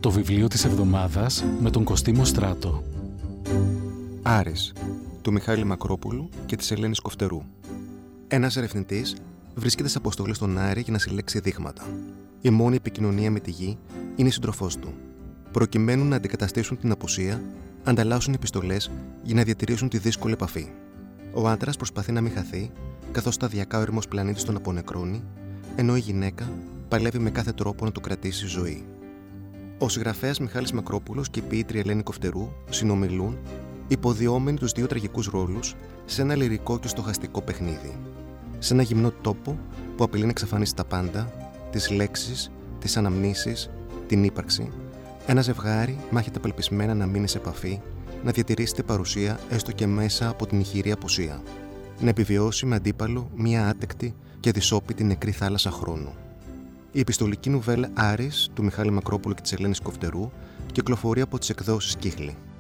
Το βιβλίο της εβδομάδας με τον Κωστή Μοστράτο. Άρης, του Μιχάλη Μακρόπουλου και της Ελένης Κοφτερού. Ένας ερευνητής βρίσκεται σε αποστολή στον Άρη για να συλλέξει δείγματα. Η μόνη επικοινωνία με τη γη είναι η σύντροφός του. Προκειμένου να αντικαταστήσουν την απουσία, ανταλλάσσουν επιστολές για να διατηρήσουν τη δύσκολη επαφή. Ο άντρας προσπαθεί να μην χαθεί, καθώς σταδιακά ο ήρμος πλανήτης τον απονεκρώνει, ενώ η γυναίκα παλεύει με κάθε τρόπο να το κρατήσει ζωή. Ο συγγραφέας Μιχάλης Μακρόπουλος και η ποιήτρια Ελένη Κοφτερού συνομιλούν, υποδιόμενοι τους δύο τραγικούς ρόλους, σε ένα λυρικό και στοχαστικό παιχνίδι. Σε ένα γυμνό τόπο που απειλεί να εξαφανίσει τα πάντα, τις λέξεις, τις αναμνήσεις, την ύπαρξη, ένα ζευγάρι μάχεται απελπισμένα να μείνει σε επαφή, να διατηρήσει την παρουσία έστω και μέσα από την ηχηρή απουσία. Να επιβιώσει με αντίπαλο μια άτεκτη και δυσόπιτη νεκρή θάλασσα χρόνου. Η επιστολική νουβέλα Άρης του Μιχάλη Μακρόπουλου και της Ελένης Κοφτερού κυκλοφορεί από τις εκδόσεις Κύχλη.